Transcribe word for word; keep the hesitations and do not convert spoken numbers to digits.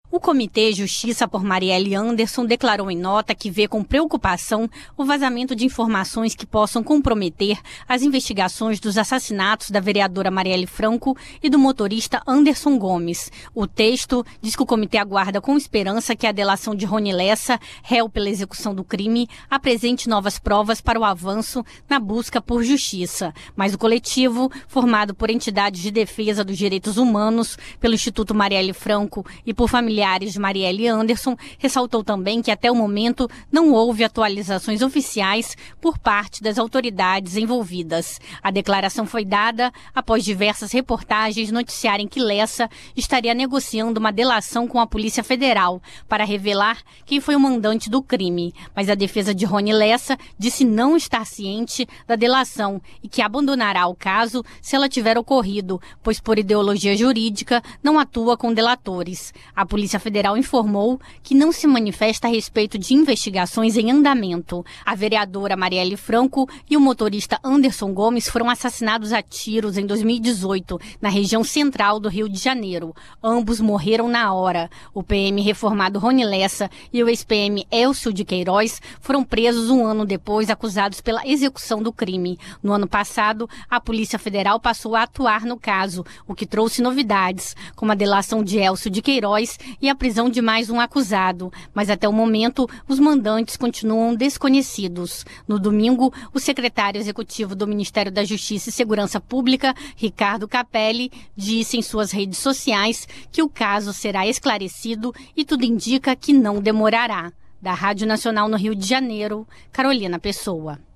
O Comitê Justiça por Marielle Anderson declarou em nota que vê com preocupação o vazamento de informações que possam comprometer as investigações dos assassinatos da vereadora Marielle Franco e do motorista Anderson Gomes. O texto diz que o comitê aguarda com esperança que a delação de Rony Lessa, réu pela execução do crime, apresente novas provas para o avanço na busca por justiça. Mas o coletivo, formado por entidades de defesa dos direitos humanos, pelo Instituto Marielle Franco e por familiares de Marielle Anderson, ressaltou também que até o momento não houve atualizações oficiais por parte das autoridades envolvidas. A declaração foi dada após diversas reportagens noticiarem que Lessa estaria negociando uma delação com a Polícia Federal para revelar quem foi o mandante do crime. Mas a defesa de Rony Lessa disse não estar ciente da delação e que abandonará o caso se ela tiver ocorrido, pois por ideologia jurídica não atua com delatores. A Polícia Federal informou que não se manifesta a respeito de investigações em andamento. A vereadora Marielle Franco e o motorista Anderson Gomes foram assassinados a tiros em dois mil e dezoito, na região central do Rio de Janeiro. Ambos morreram na hora. O P M reformado Rony Lessa e o ex-P M Elcio de Queiroz foram presos um ano depois, acusados pela execução do crime. No ano passado, a Polícia Federal passou a atuar no caso, o que trouxe novidades, como a delação de Elcio de Queiroz e a prisão de mais um acusado, mas até o momento os mandantes continuam desconhecidos. No domingo, o secretário executivo do Ministério da Justiça e Segurança Pública, Ricardo Capelli, disse em suas redes sociais que o caso será esclarecido e tudo indica que não demorará. Da Rádio Nacional no Rio de Janeiro, Carolina Pessoa.